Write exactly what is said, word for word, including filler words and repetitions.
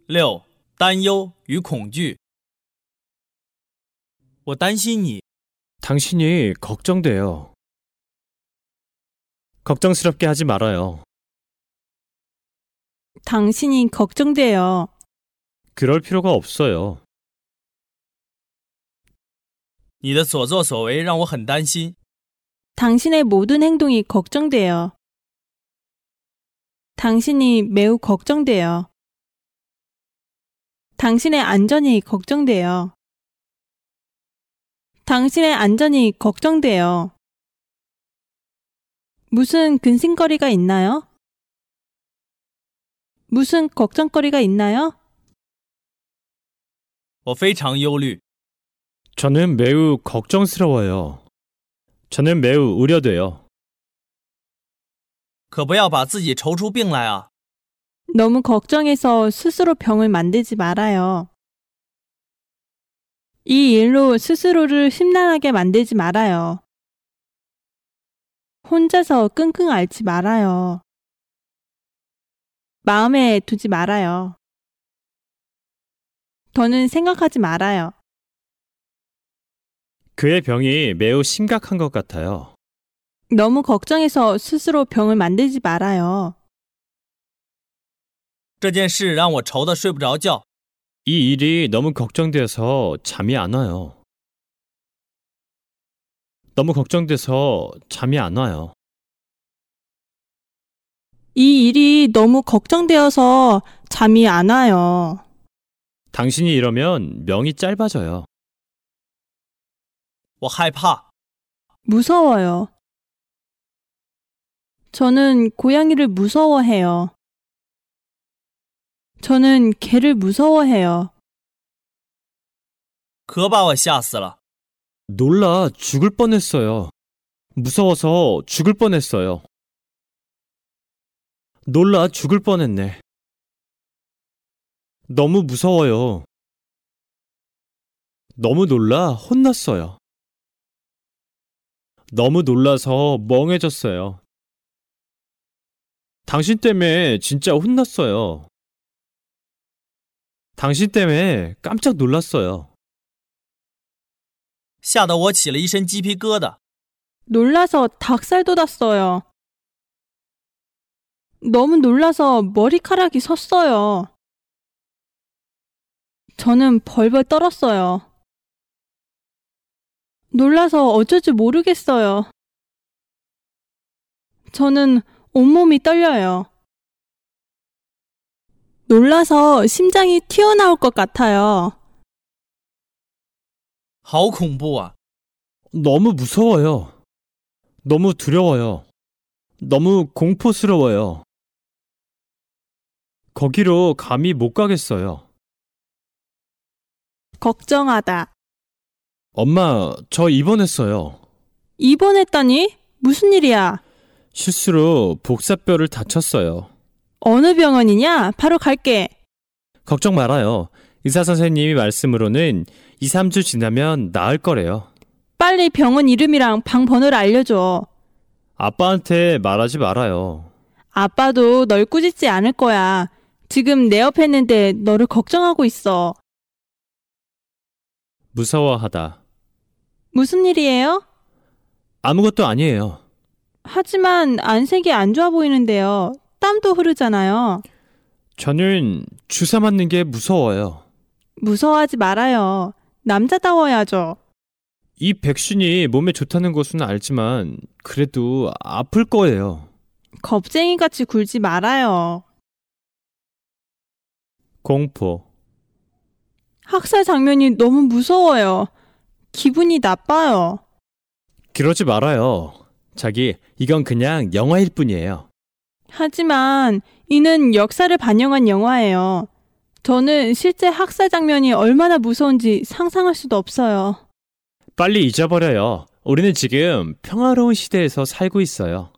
六、担忧与恐惧。我担心你。 당신이 걱정돼요. 걱정스럽게 하지 말아요. 당신이 걱정돼요. 그럴 필요가 없어요. 你的所作所为让我很担心。 당신의 모든 행동이 걱정돼요. 당신이 매우 걱정돼요. 당신의 안전이 걱정돼요. 당신의 안전이 걱정돼요. 무슨 근심거리가 있나요? 무슨 걱정거리가 있나요? 我非常忧虑。 저는 매우 걱정스러워요. 저는 매우 우려돼요. 可不要把自己愁出病来啊！ 너무 걱정해서 스스로 병을 만들지 말아요. 이 일로 스스로를 심란하게 만들지 말아요. 혼자서 끙끙 앓지 말아요. 마음에 두지 말아요. 더는 생각하지 말아요. 그의 병이 매우 심각한 것 같아요. 너무 걱정해서 스스로 병을 만들지 말아요. 这件事让我愁得睡不着觉。 이 일이 너무 걱정돼서 잠이 안 와요. 너무 걱정돼서 잠이 안 와요. 이 일이 너무 걱정되어서 잠이 안 와요. 당신이 이러면 명이 짧아져요. 我害怕。 무서워요. 저는 고양이를 무서워해요. 저는 개를 무서워해요. 可把我吓死了。 놀라 죽을 뻔했어요. 무서워서 죽을 뻔했어요. 놀라 죽을 뻔했네. 너무 무서워요. 너무 놀라 혼났어요. 너무 놀라서 멍해졌어요. 당신 때문에 진짜 혼났어요. 당신 때문에 깜짝 놀랐어요. 吓得我起了一身鸡皮疙瘩。 놀라서 닭살 돋았어요. 너무 놀라서 머리카락이 섰어요. 저는 벌벌 떨었어요. 놀라서 어쩔 줄 모르겠어요. 저는 온몸이 떨려요. 놀라서 심장이 튀어나올 것 같아요. 好恐怖啊！ 너무 무서워요. 너무 두려워요. 너무 공포스러워요. 거기로 감히 못 가겠어요. 걱정하다. 엄마, 저 입원했어요. 입원했다니? 무슨 일이야? 실수로 복사뼈를 다쳤어요. 어느 병원이냐? 바로 갈게. 걱정 말아요. 의사 선생님이 말씀으로는 이, 삼 주 지나면 나을 거래요. 빨리 병원 이름이랑 방 번호를 알려줘. 아빠한테 말하지 말아요. 아빠도 널 꾸짖지 않을 거야. 지금 내 옆에 있는데 너를 걱정하고 있어. 무서워하다. 무슨 일이에요? 아무것도 아니에요. 하지만 안색이 안 좋아 보이는데요. 땀도 흐르잖아요. 저는 주사 맞는 게 무서워요. 무서워하지 말아요. 남자다워야죠. 이 백신이 몸에 좋다는 것은 알지만 그래도 아플 거예요. 겁쟁이같이 굴지 말아요. 공포. 학살 장면이 너무 무서워요. 기분이 나빠요. 그러지 말아요. 자기, 이건 그냥 영화일 뿐이에요. 하지만 이는 역사를 반영한 영화예요. 저는 실제 학살 장면이 얼마나 무서운지 상상할 수도 없어요. 빨리 잊어버려요. 우리는 지금 평화로운 시대에서 살고 있어요.